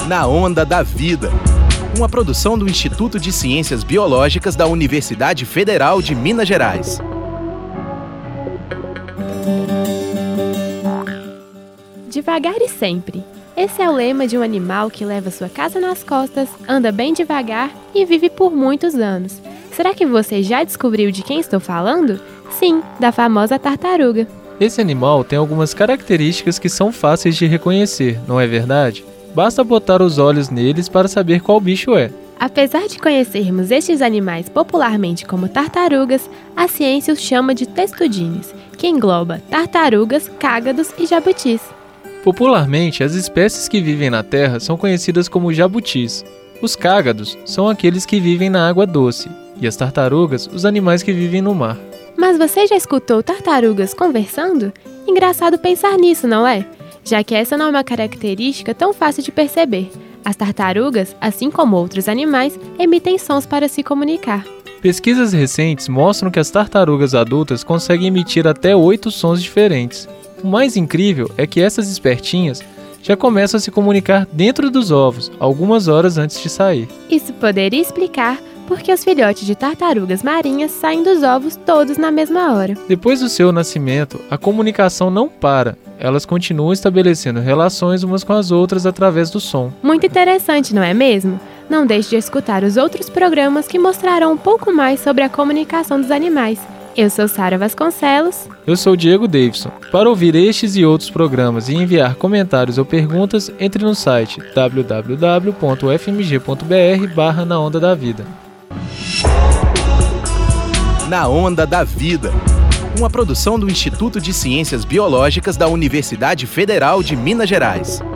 Na Onda da Vida, uma produção do Instituto de Ciências Biológicas da Universidade Federal de Minas Gerais. Devagar e sempre. Esse é o lema de um animal que leva sua casa nas costas, anda bem devagar e vive por muitos anos. Será que você já descobriu de quem estou falando? Sim, da famosa tartaruga. Esse animal tem algumas características que são fáceis de reconhecer, não é verdade? Basta botar os olhos neles para saber qual bicho é. Apesar de conhecermos estes animais popularmente como tartarugas, a ciência os chama de testudines, que engloba tartarugas, cágados e jabutis. Popularmente, as espécies que vivem na Terra são conhecidas como jabutis. Os cágados são aqueles que vivem na água doce, e as tartarugas, os animais que vivem no mar. Mas você já escutou tartarugas conversando? Engraçado pensar nisso, não é? Já que essa não é uma característica tão fácil de perceber. As tartarugas, assim como outros animais, emitem sons para se comunicar. Pesquisas recentes mostram que as tartarugas adultas conseguem emitir até 8 sons diferentes. O mais incrível é que essas espertinhas já começam a se comunicar dentro dos ovos, algumas horas antes de sair. Isso poderia explicar porque os filhotes de tartarugas marinhas saem dos ovos todos na mesma hora. Depois do seu nascimento, a comunicação não para. Elas continuam estabelecendo relações umas com as outras através do som. Muito interessante, não é mesmo? Não deixe de escutar os outros programas que mostrarão um pouco mais sobre a comunicação dos animais. Eu sou Sara Vasconcelos. Eu sou Diego Davidson. Para ouvir estes e outros programas e enviar comentários ou perguntas, entre no site www.fmg.br/Na Onda da Vida. Na Onda da Vida, uma produção do Instituto de Ciências Biológicas da Universidade Federal de Minas Gerais.